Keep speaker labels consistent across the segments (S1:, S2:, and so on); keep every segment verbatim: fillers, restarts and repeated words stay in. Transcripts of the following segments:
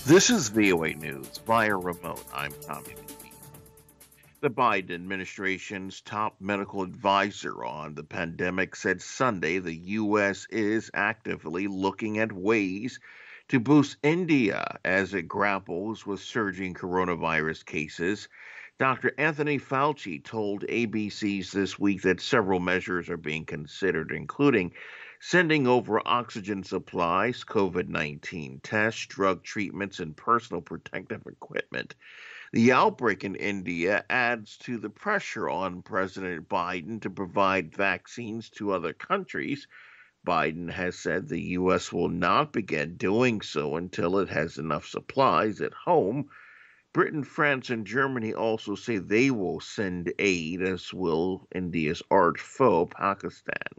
S1: This is V O A News via remote. I'm Tommy McNeil. The Biden administration's top medical advisor on the pandemic said Sunday the U S is actively looking at ways to boost India as it grapples with surging coronavirus cases. Doctor Anthony Fauci told A B C's This Week that several measures are being considered, including sending over oxygen supplies, COVID nineteen tests, drug treatments, and personal protective equipment. The outbreak in India adds to the pressure on President Biden to provide vaccines to other countries. Biden has said the U S will not begin doing so until it has enough supplies at home. Britain, France, and Germany also say they will send aid, as will India's arch foe, Pakistan.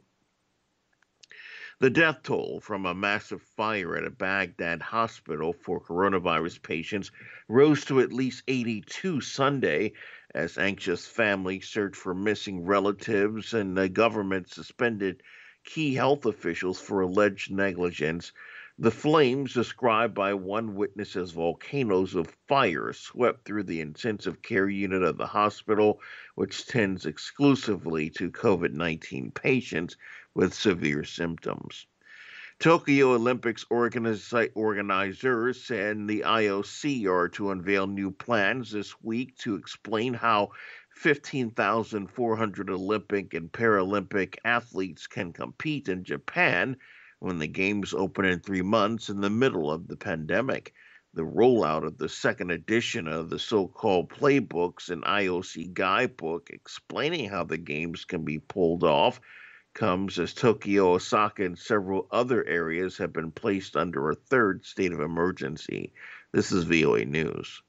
S1: The death toll from a massive fire at a Baghdad hospital for coronavirus patients rose to at least eighty-two Sunday as anxious families search for missing relatives and the government suspended key health officials for alleged negligence. The flames, described by one witness as volcanoes of fire, swept through the intensive care unit of the hospital, which tends exclusively to COVID nineteen patients with severe symptoms. Tokyo Olympics organizi- organizers and the I O C are to unveil new plans this week to explain how fifteen thousand four hundred Olympic and Paralympic athletes can compete in Japan when the Games open in three months in the middle of the pandemic. The rollout of the second edition of the so-called playbooks and I O C guidebook explaining how the Games can be pulled off comes as Tokyo, Osaka, and several other areas have been placed under a third state of emergency. This is V O A News.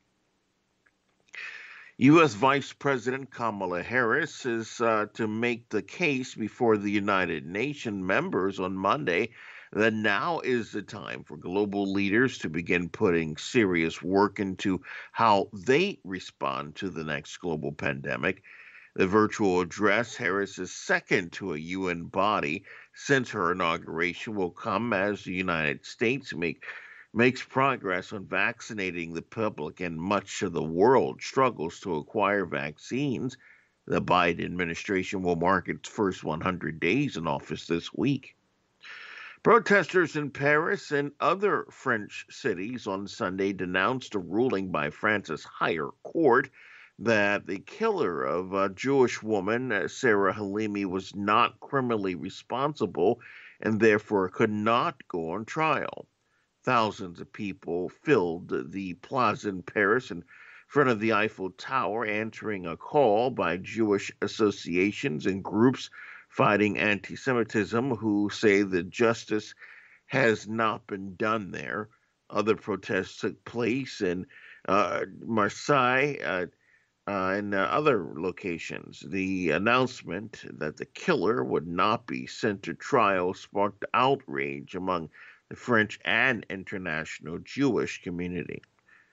S1: U S. Vice President Kamala Harris is uh, to make the case before the United Nations members on Monday that now is the time for global leaders to begin putting serious work into how they respond to the next global pandemic. The virtual address, Harris's second to a U N body since her inauguration, will come as the United States make, makes progress on vaccinating the public and much of the world struggles to acquire vaccines. The Biden administration will mark its first one hundred days in office this week. Protesters in Paris and other French cities on Sunday denounced a ruling by France's higher court that the killer of a Jewish woman, Sarah Halimi, was not criminally responsible and therefore could not go on trial. Thousands of people filled the plaza in Paris in front of the Eiffel Tower, answering a call by Jewish associations and groups fighting anti-Semitism who say that justice has not been done there. Other protests took place in uh, Marseille, uh, Uh, in uh, other locations. The announcement that the killer would not be sent to trial sparked outrage among the French and international Jewish community.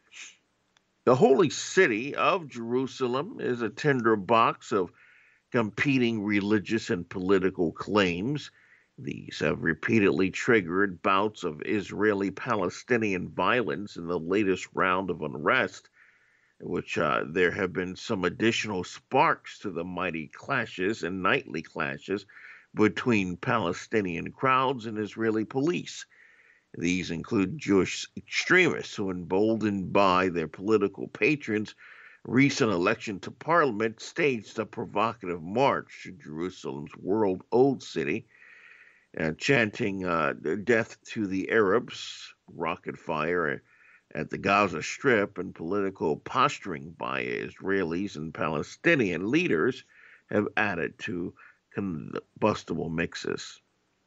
S1: The holy city of Jerusalem is a tinderbox of competing religious and political claims. These have repeatedly triggered bouts of Israeli-Palestinian violence in the latest round of unrest, which uh, there have been some additional sparks to the mighty clashes and nightly clashes between Palestinian crowds and Israeli police. These include Jewish extremists who, emboldened by their political patrons' recent election to parliament, staged a provocative march to Jerusalem's world-old city, uh, chanting uh, death to the Arabs, rocket fire, at the Gaza Strip, and political posturing by Israelis and Palestinian leaders have added to combustible mixes.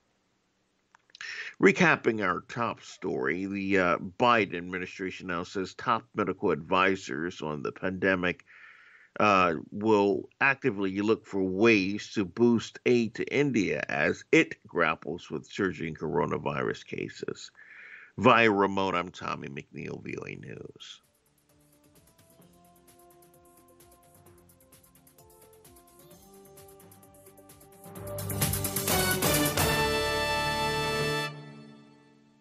S1: Recapping our top story, the uh, Biden administration now says top medical advisors on the pandemic uh, will actively look for ways to boost aid to India as it grapples with surging coronavirus cases. Via remote, I'm Tommy McNeil, V O A News.